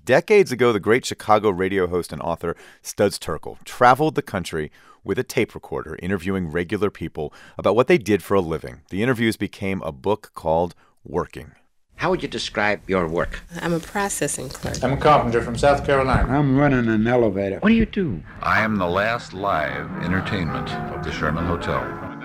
Decades ago, the great Chicago radio host and author Studs Terkel traveled the country with a tape recorder, interviewing regular people about what they did for a living. The interviews became a book called Working. How would you describe your work? I'm a processing clerk. I'm a carpenter from South Carolina. I'm running an elevator. What do you do? I am the last live entertainment of the Sherman Hotel.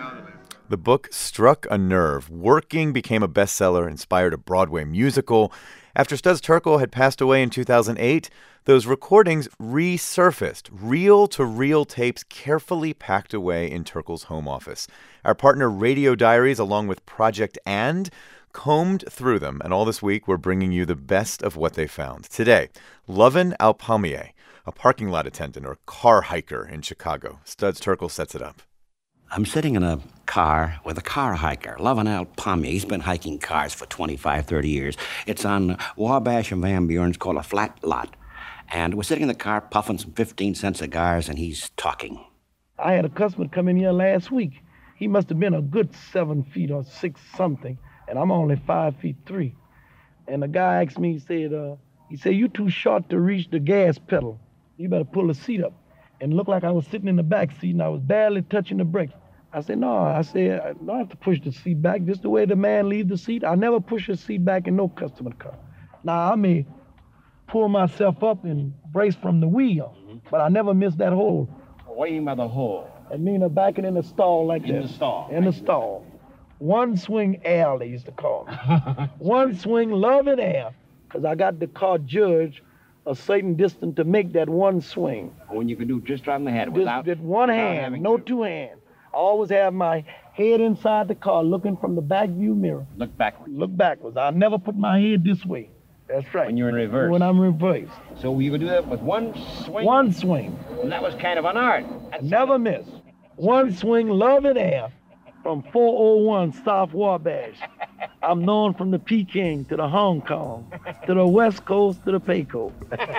The book struck a nerve. Working became a bestseller, inspired a Broadway musical. After Studs Terkel had passed away in 2008, those recordings resurfaced, reel-to-reel tapes carefully packed away in Terkel's home office. Our partner Radio Diaries, along with Project And, combed through them, and all this week we're bringing you the best of what they found. Today, Lovin Alpamieh, a parking lot attendant or car hiker in Chicago. Studs Terkel sets it up. I'm sitting in a car with a car hiker, Lovin Alpamieh. He's been hiking cars for 25, 30 years. It's on Wabash and Van Buren's called a flat lot. And we're sitting in the car puffing some 15-cent cigars, and he's talking. I had a customer come in here last week. He must have been a good 7 feet or 6 something. And I'm only 5'3". And the guy asked me, he said, you too short to reach the gas pedal. You better pull the seat up. And it looked like I was sitting in the back seat and I was barely touching the brakes. I said, no, I don't have to push the seat back. Just the way the man leaves the seat. I never push the seat back in no customer car. Now, I may pull myself up and brace from the wheel, but I never miss that hole. What do you mean by the hole? I mean, backing in the stall like that. In the stall? In the stall. One swing air, they used to call me. One swing love and air, because I got the car judged a certain distance to make that one swing. When you can do just right on the head Just without... with one hand, no two hands. I always have my head inside the car looking from the back view mirror. Look backwards. Look backwards. I never put my head this way. That's right. When you're in reverse. When I'm reversed. So you can do that with one swing? One swing. And that was kind of an art. Never miss. One swing love and air. From 401 South Wabash. I'm known from the Peking to the Hong Kong, to the West Coast, to the Payco.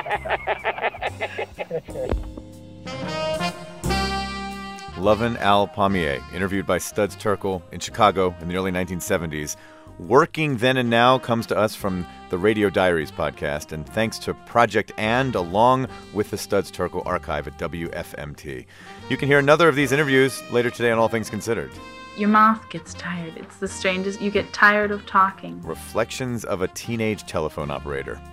Lovin Alpamieh, interviewed by Studs Terkel in Chicago in the early 1970s. Working Then and Now comes to us from the Radio Diaries podcast, and thanks to Project And, along with the Studs Terkel archive at WFMT. You can hear another of these interviews later today on All Things Considered. Your mouth gets tired. It's the strangest. You get tired of talking. Reflections of a Teenage Telephone Operator.